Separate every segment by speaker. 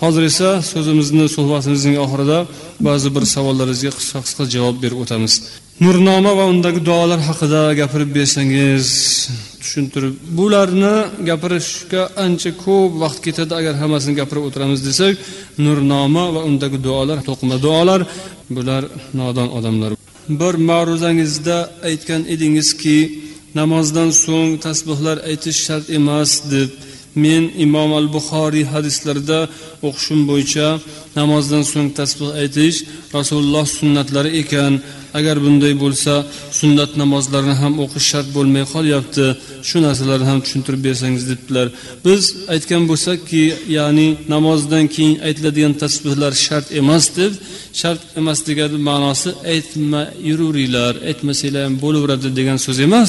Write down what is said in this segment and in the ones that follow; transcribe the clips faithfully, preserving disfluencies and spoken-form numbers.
Speaker 1: Hozir esa so'zimizni, suhbatimizning oxirida ba'zi bir savollaringizga qisqa-qisqa javob berib o'tamiz. Nurnoma va undagi duolar haqida gapirib bersangiz, tushuntirib. Bularni gapirishga ancha ko'p vaqt ketadi. Agar hammasini gapirib o'tiramiz desak, Nurnoma va undagi duolar, to'qima duolar, bular nodon odamlar. Bir ma'ruzangizda aytgan edingizki, namozdan so'ng tasbihlar aytish shart emas deb. Men Imom al-Buxoriy hadislarida o'qishim bo'yicha namozdan so'ng tasbih aytish Rasululloh sunnatlari ekan. Agar bunday bo'lsa, sunnat namozlarini ham o'qish shart bo'lmay qolyapti. Shu narsalarni ham tushuntirib bersangiz debdilar. Biz aytgan bo'lsak-ki, ya'ni namozdan keyin aytiladigan tasbihlar shart emas deb, shart emas degani ma'nosi aytma yururinglar, aytmasanglar ham bo'laveradi degan so'z emas.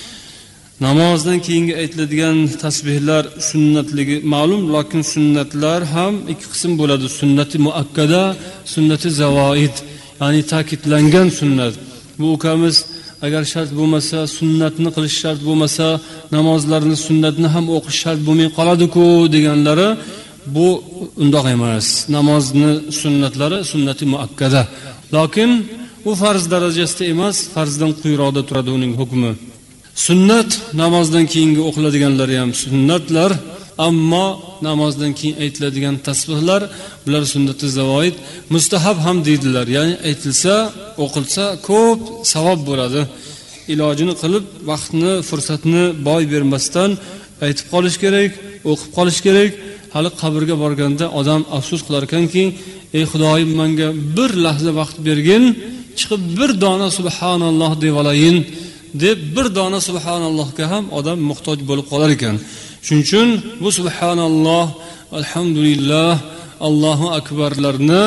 Speaker 1: Namozdan keyingi aytiladigan tasbihlar sunnatligi ma'lum, lekin sunnatlar ham ikki qism bo'ladi. Sunnati muakkada, sunnati zavoid, ya'ni ta'kidlangan sunnat. Bu ukamiz agar shart bo'lmasa, sunnatni qilish shart bo'lmasa, namozlarni sunnatni ham o'qish shart bo'lmay qoladi-ku deganlari, bu undoq emas. Namozni sunnatlari sunnati muakkada. Lekin u farz darajasida emas, farzdan quyiroqda turadi uning hukmi. Sunnat namozdan keyingi o'qiladiganlari ham sunnatlar, ammo namozdan keyin aytiladigan tasbihlar bular sunnati zavoid, mustahab ham deydilar. Ya'ni aytilsa, o'qilsa ko'p savob bo'ladi. Ilojini qilib, vaqtni, fursatni boy bermasdan aytib qolish kerak, o'qib qolish kerak. Hali qabrga borganda odam afsus qilar ekanki, ey Xudoyim, menga bir lahza vaqt bergin, chiqib bir dona subhanalloh deb olayin deb bir dona subhanallohga ham odam muhtoj bo'lib qolar ekan. Shuning uchun bu subhanalloh, alhamdulillah, Allohu akbarlarni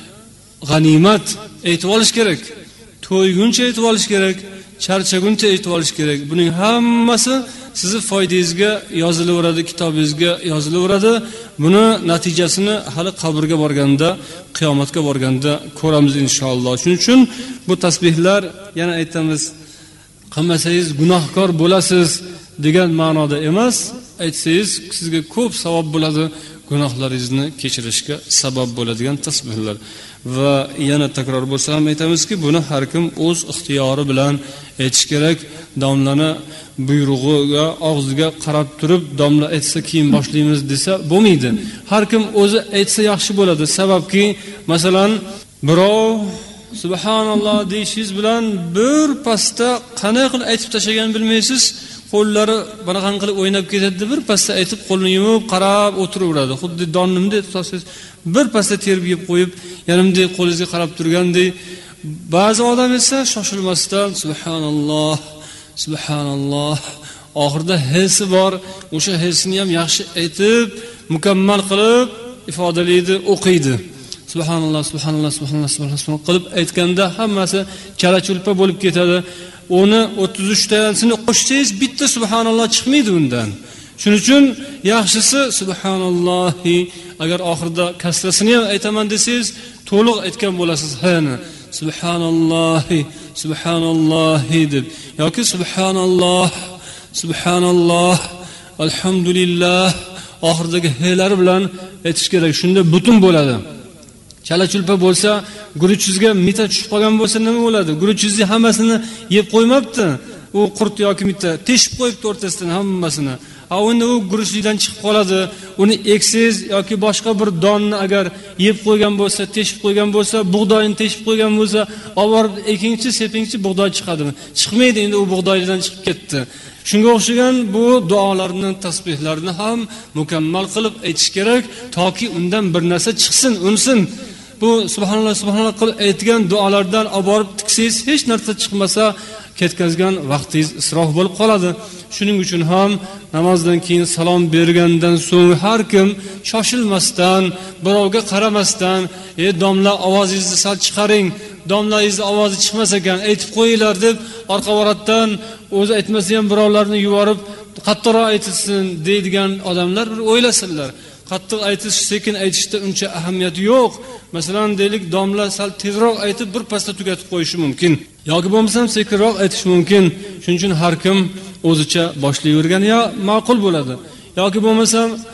Speaker 1: g'animat aytib olish kerak. To'yguncha aytib olish kerak, charchaguncha aytib olish kerak. Buning hammasi sizni foydangizga yozilaveradi, kitobingizga yozilaveradi. Buni natijasini hali qabrga borganda, qiyomatga borganda ko'ramiz inshaalloh. Shuning uchun bu tasbihlar, yana aytamiz, qilmasangiz gunohkor bo'lasiz degan ma'noda emas, aytsangiz sizga ko'p savob bo'ladi, gunohlaringizni kechirishga sabab bo'ladigan tasbihlar. Va yana takror bo'lsa ham aytamizki, buni har kim o'z ixtiyori bilan aytish kerak. Domlani buyrug'iga, og'ziga qarab turib, domla aytsa keyin boshlaymiz desa bo'lmaydi. Har kim o'zi aytsa yaxshi bo'ladi. Sababki, masalan, birov subhanalloh deyishingiz bilan bir pasta qanday qilib aytib tashlagan bilmaysiz, qo'llari bunaqa qilib o'ynab ketadi, bir pasta aytib qo'lini yumib qarab o'tiraveradi. Xuddi donnimda tutasangiz bir pasta terib yeb qo'yib, yanimdek qo'lingizga qarab turgandek. Ba'zi odam esa shoshilmasdan subhanalloh, subhanalloh, oxirida hesi bor, o'sha hesini ham yaxshi aytib, mukammal qilib ifodalaydi, o'qiydi. Subhanalloh, subhanalloh, subhanalloh, subhanalloh qilib aytganda hammasi chala-chulpa bo'lib ketadi. Uni o'ttiz uch tanisini qo'shsangiz bitta subhanalloh chiqmaydi undan. Shuning uchun yaxshisi subhanallohi, agar oxirida kasrasini ham aytaman desangiz, to'liq aytgan bo'lasiz. Hani subhanallohi, subhanallohi deb yoki subhanalloh, subhanalloh, alhamdulillah oxiridagi helar bilan aytish kerak. Shunda butun bo'ladi. Chala-chulpa bo'lsa, guruchingizga mita tushib qolgan bo'lsa nima bo'ladi? Guruchingizni hammasini yeb qo'ymabdi. U qurt yoki mita teshib qo'yibdi o'rtasidan hammasini. Ha, unda u guruchlikdan chiqib qoladi. Uni eksiz yoki boshqa bir donni agar yeb qo'ygan bo'lsa, teshib qo'ygan bo'lsa, bug'doyni teshib qo'ygan bo'lsa, olib ikkinchi, sepinchi bug'doy chiqadimi? Chiqmaydi, endi u bug'doydan chiqib ketdi. Shunga o'xshagan bu duolarni, tasbihlarni ham mukammal qilib aytish kerak, toki undan bir narsa chiqsin, unsin. Bu subhanalloh, subhanalloh qilib aytgan duolardan olib borib tiksangiz, hech narsa chiqmasa, ketkazgan vaqtingiz isrof bo'lib qoladi. Shuning uchun ham namozdan keyin salom bergandan so'ng har kim shoshilmasdan, birovga qaramasdan, "Ey domla, ovozingizni sal chiqaring, domlangizni ovozi chiqmas ekan, aytib qo'yinglar" deb orqa varatdan o'zi aytmasa ham birovlarni yuborib, qattiqroq aytsin deydigan odamlar bir o'ylasinlar. Qattiq aytish, sekin aytishda uncha ahamiyati yo'q. Masalan, deylik, domla sal tezroq aytib bir pasda tugatib qo'yishi mumkin. Yoki bo'lmasa ham sekinroq aytish mumkin. Shuning uchun har kim o'zicha boshlayvergan ya ma'qul bo'ladi. Yoki bo'lmasa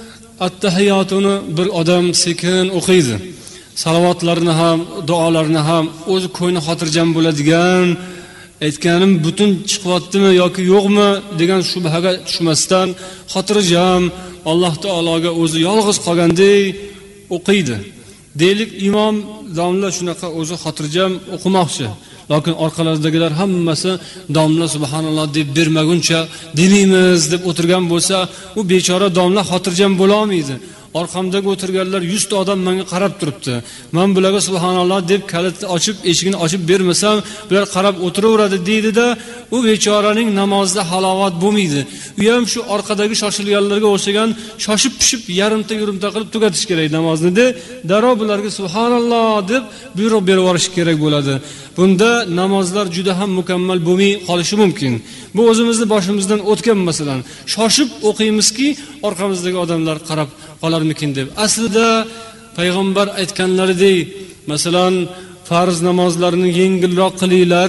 Speaker 1: attahiyotuni bir odam sekin o'qiydi, salovatlarni ham, duolarni ham o'zi ko'ngli xotirjam bo'ladigan, aytganim butun chiqyaptimi yoki yo'qmi degan shubhaga tushmasdan xotirjam Alloh taologa o'zi yolg'iz qolgandek o'qiydi. Deylik imom domla shunaqa o'zi xotirjam o'qimoqchi, lekin orqalaridagilar hammasi domla subhanalloh deb bermaguncha dinimiz deb o'tirgan bo'lsa, u bechora domla xotirjam bo'la olmaydi. Orqamdagi o'tirganlar yuz ta odam menga qarab turibdi. Men bularga subhanalloh deb kalitni ochib, eshigini ochib bermasam, bular qarab o'tiraveradi deydi-da, u bechoraning namozida halovat bo'lmaydi. U ham shu orqadagi shoshilganlarga o'xshagan shoshib pishib yarimta yurimta qilib tugatish kerak namozni de, darrov bularga subhanalloh deb buyruq berib yuborish kerak bo'ladi. Bunda namozlar juda ham mukammal bo'lmay qolishi mumkin. Bu o'zimizni boshimizdan o'tgan masalan. Shoshib o'qiymizki, orqamizdagi odamlar qarab qolarmikin deb. Aslida payg'ambar aytganlaridek, masalan, farz namozlarini yengilroq qilinglar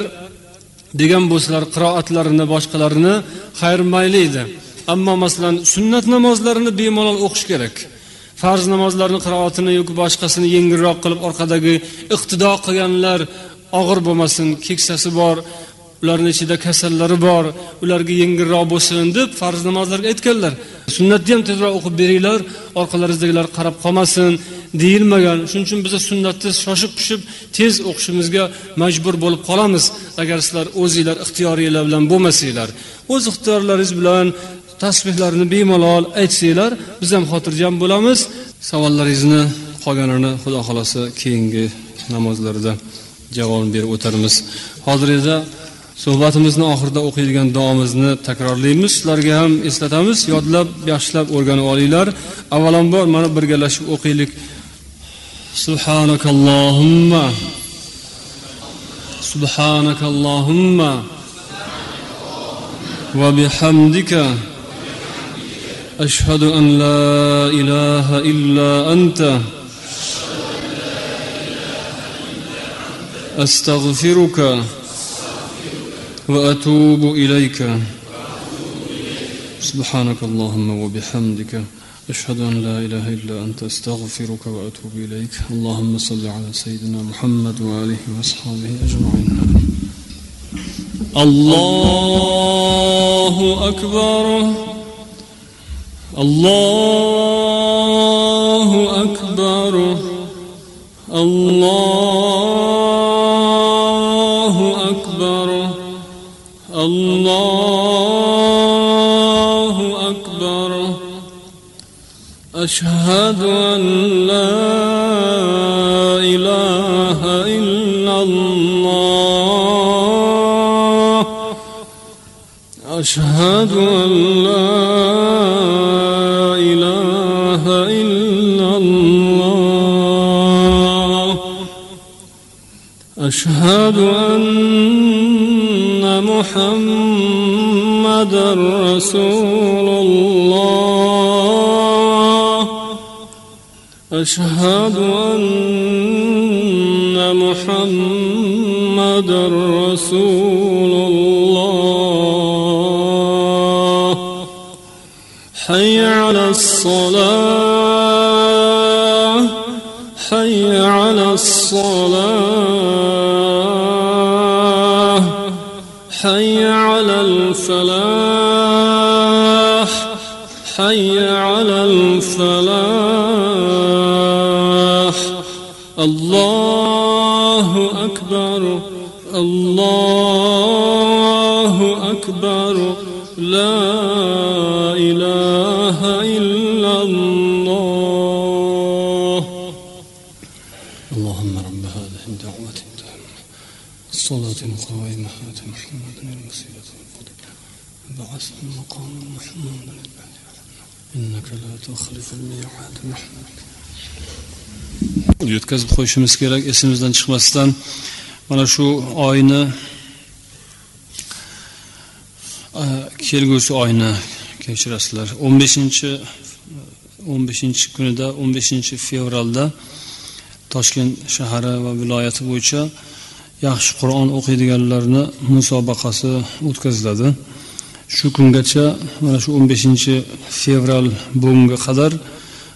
Speaker 1: degan bo'lsalar, qiroatlarini, boshqalarini xayr mayli edi. Ammo masalan, sunnat namozlarini bemalol o'qish kerak. Farz namozlarini qiroatini yoki boshqasini yengilroq qilib orqadagi iqtido qilganlar og'ir bo'lmasin, keksasi bor, ularning ichida kasallari bor, ularga yengilroq bo'lsin deb farz namozlarga aytganlar. Sunnatni ham tezroq o'qib beringlar, orqalaringizdagilar qarab qolmasin deyilmagan. Shuning uchun biz sunnatni shoshib pishib tez o'qishimizga majbur bo'lib qolamiz, agar sizlar o'zingizlar ixtiyoriylar bilan bo'lmasanglar. O'z ixtiyorlaringiz bilan tasbihlarni bemalol aytsanglar, biz ham xotirjam bo'lamiz. Savollaringizni qolganini Xudo xolasa keyingi namozlarda javob berib o'tarmiz. Hozir esa suhbatimizning oxirida o'qiydigan duomizni takrorlaymiz. Sizlarga ham eslatamiz, yodlab, yaxshilab o'rganib olinglar. Avvalambor mana birgalashib o'qiylik. Subhanakallohumma Subhanakallohumma va bihamdika ashhadu an la ilaha illa anta astaghfiruka وأتوب إليك سبحانك اللهم وبحمدك أشهد أن لا إله إلا أنت أستغفرك وأتوب إليك اللهم صل على سيدنا محمد وآله وأصحابه أجمعين. الله أكبر الله أكبر الله أكبر الله أكبر أشهد أن لا إله إلا الله أشهد أن لا إله إلا الله أشهد أن محمد رسول الله أشهد أن محمد رسول الله حي على الصلاة حي على الصلاة حي على الفلاح حي على الفلاح الله أكبر الله أكبر لا إله إلا الله. اللهم رب هذه الدعوة التامة الصلاة القائمة آت محمدا الوسيلة والفضيلة وبعثه مقاما محمودا إنك لا تخلف الميعاد محمد. Yetkazib qo'yishimiz kerak, esimizdan chiqmasdan. Mana shu oyni kelgusi oyni kechirasizlar. o'n beshinchi o'n beshinchi kunida o'n beshinchi fevralda Toshkent shahri va viloyati bo'yicha yaxshi Qur'on o'qiydiganlarni musobaqasi o'tkaziladi. Shu kungacha mana shu o'n beshinchi fevral bunga qadar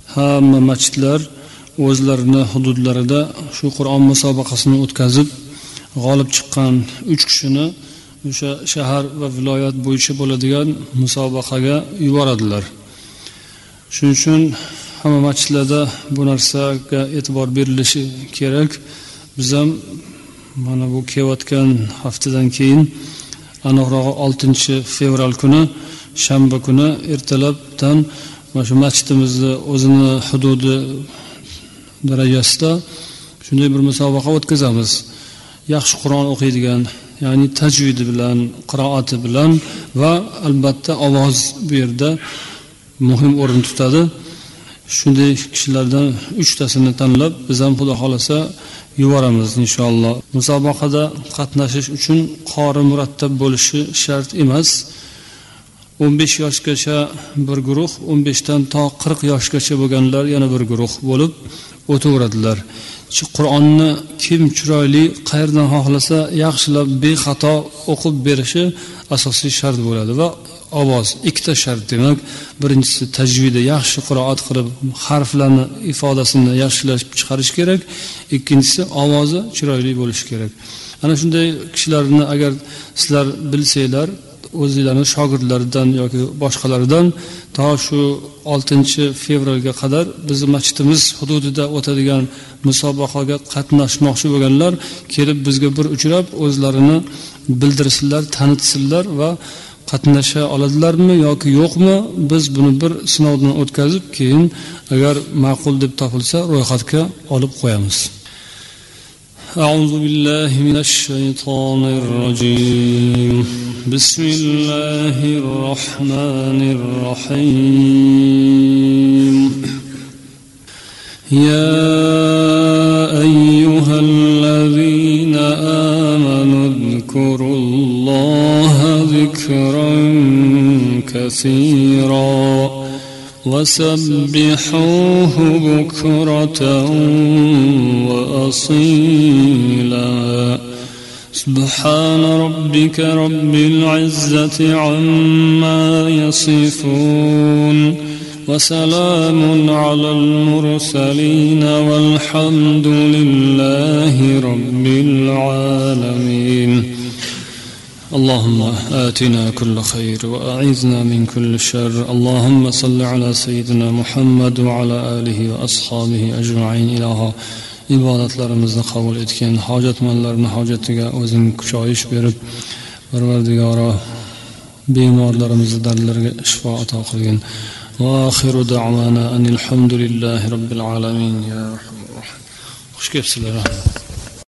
Speaker 1: hamma masjidlar o'zlarini hududlarida shu Qur'on musobaqasini o'tkazib, g'olib chiqqan uch kishini o'sha shahar va viloyat bo'yicha bo'ladigan musobaqaga yuboradilar. Shuning uchun hamma masjidlarda bu narsaga e'tibor berilishi kerak. Biz ham mana bu kelayotgan haftadan keyin aniqrog'i oltinchi fevral kuni shanba kuni ertalabdan mana shu masjidimizni o'zini hududi darajasida shunday bir musobaqa o'tkazamiz. Yaxshi Qur'on o'qiydigan, ya'ni tajvidi bilan, qiroati bilan va albatta ovoz bu yerda muhim o'rin tutadi. Shunday kishilardan uchtasini tanlab biz ham xudo xolasa yuboramiz inshaalloh. Musobaqada qatnashish uchun qori murattab bo'lishi shart emas. o'n besh yoshgacha bir guruh, o'n besh dan to qirq yoshgacha bo'lganlar yana bir guruh bo'lib o'taveradilar. Shu Qur'onni kim chiroyli, qayerdan xohlasa yaxshilab bexato o'qib berishi asosiy shart bo'ladi va ovoz ikkita shart demak. Birinchisi tajvidi yaxshi qiroat qilib, harflarni ifodasini yaxshilab chiqarish kerak. Ikkinchisi ovozi chiroyli bo'lishi kerak. Ana shunday kishilarni agar sizlar bilsanglar, o'zingizlarning shogirdlaridan yoki boshqalaridan to shu oltinchi fevralga qadar bizning masjidimiz hududida o'tadigan musobaqaga qatnashmoqchi bo'lganlar kelib bizga bir uchrab o'zlarini bildirsinlar, tanitsinlar va qatnasha oladilarmi yoki yo'qmi, biz buni bir sinovdan o'tkazib keyin agar ma'qul deb topilsa ro'yxatga olib qo'yamiz. أعوذ بالله من الشيطان الرجيم بسم الله الرحمن الرحيم يا أيها الذين آمنوا اذكروا الله ذكرا كثيرا وسبحوه بكرة وأصيلا سبحان ربك رب العزة عما يصفون وسلام على المرسلين والحمد لله رب العالمين اللهم آتنا كل خير وأعذنا من كل شر اللهم صل على سيدنا محمد وعلى آله وأصحابه أجمعين إلها ibodatlarimizni qabul etgan, hojatmanlarning hojatiga o'zing kuchoyish berib, Parvardigoro bemorlarimizni dardlariga shifo ato qilgin. Va axiru da'wana anil hamdulillahi robbil alamin. Ya rahmanir rahim. Xush kelibsizlar.